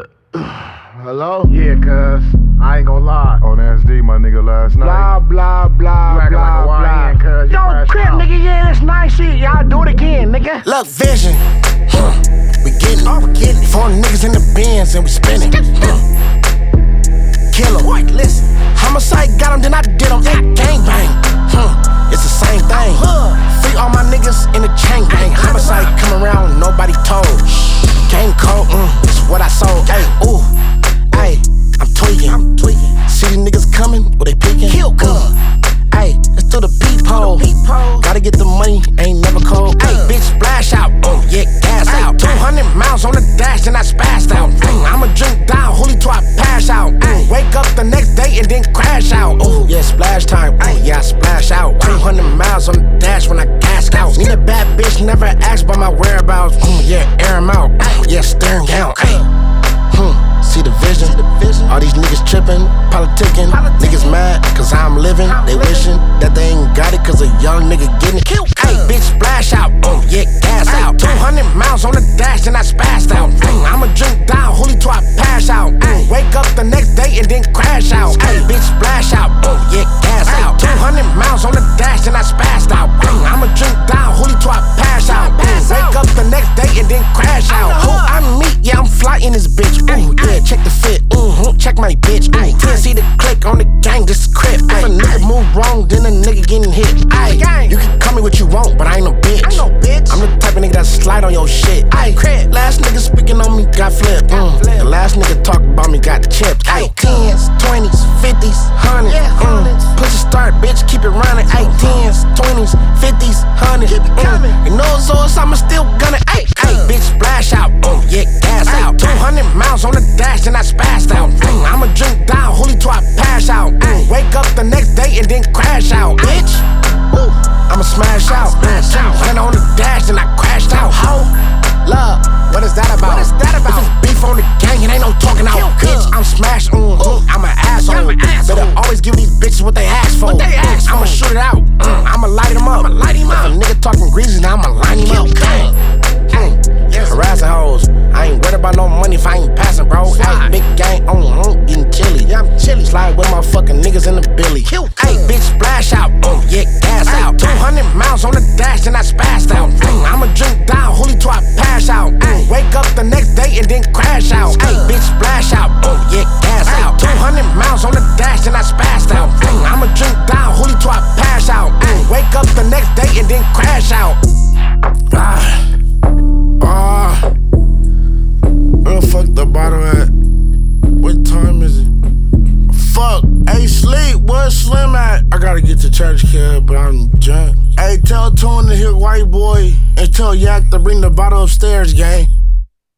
Hello? Yeah, cuz. I ain't gonna lie. On SD, my nigga, last night. Blah, blah, blah, You acting blah, like a YN, cuz. You Yo, crashed crib, out. nigga, yeah, that's nice shit. Y'all do it again, nigga. Look, vision. We getting it. Foreign niggas in the Benz and we spinning. Kill 'em. Listen. Homicide got 'em, then I did 'em. Gang bang. It's the same thing. Free all my niggas in the chain gang. Homicide come around, nobody told. Gang code, it's what I sold. Ay, ooh, ay, I'm tweaking. See these niggas coming, or they peeking. Ay, let's do the peephole. Gotta get the money, ain't never cold. Ay, bitch, splash out, yeah, gas out. 200 miles on the dash, and I spazzed out. I'ma drink down, holy till I pass out. Wake up the next day and then crash out. Oh, yeah, splash time, yeah, I splash out. 200 miles on the dash when I gas out. Need a bad bitch, never ask about my whereabouts. Yeah, air 'em out, yeah, staring down. See the vision. All these niggas trippin', politicking. Niggas mad cause I'm living. They wishing that they ain't got it cause a young nigga getting it. Hey, bitch, splash out, yeah, gas out. 200 miles on the dash and I spazzed out. I'ma drink down, holy till I pass out. Wake up the next day and then crash out. Hey, bitch, splash out, yeah, gas out. 200 miles on the dash and I spazzed out. I'ma drink down, holy till I pass out. Wake up the next day and then crash out. Who I meet, yeah, I'm fly in this bitch. Yeah, check the fit, check my bitch. Can't see the click on the gang, this is crib. If a nigga move wrong, then a nigga getting hit. You can call me what you want, but I ain't no bitch. I'm the type of nigga that slide on your shit. Last nigga speaking on me got flipped. The last nigga talk about me got chipped. 10s, 20s, 50s, 100s. Push a start, bitch, keep it running. 10s, 20s, 50s, 100s. And those oils, I'ma still gunning. Bitch, splash out, yeah, gas out. 200 miles on the dash and I spazzed out. I'ma drink down, holy till I pass out. Wake up the next day and then crash out, bitch. I'ma smash out. Went on the dash and I crashed out. Love, what is that about? If it's beef on the gang, it ain't no talking out. Bitch, I'm smashed, I'm an asshole. Better always give these bitches what they ask for. I'ma shoot it out, I'ma light them up. If a nigga talking greasy, now I'ma line him up. Harassing hoes, I ain't worried about no money if I ain't passing, bro. Ay, big gang on, getting chilly. Yeah, I'm chilly. Slide with my fucking niggas in the billy. Ay, bitch, splash out, yeah, gas out. 200 miles on the dash and I spazzed out. I'ma drink down, holy till I pass out. Wake up the next day and then crash out. Ay, bitch, splash out, yeah, gas out. 200 miles on the dash and I spazzed out. I'ma drink down, holy till I pass out. Wake up the next day and then crash out. Where the fuck the bottle at? What time is it? Fuck, hey, sleep, where's Slim at? I gotta get to church, kid, but I'm drunk. Hey, tell Tune to hit white boy and tell Yak to bring the bottle upstairs, gang.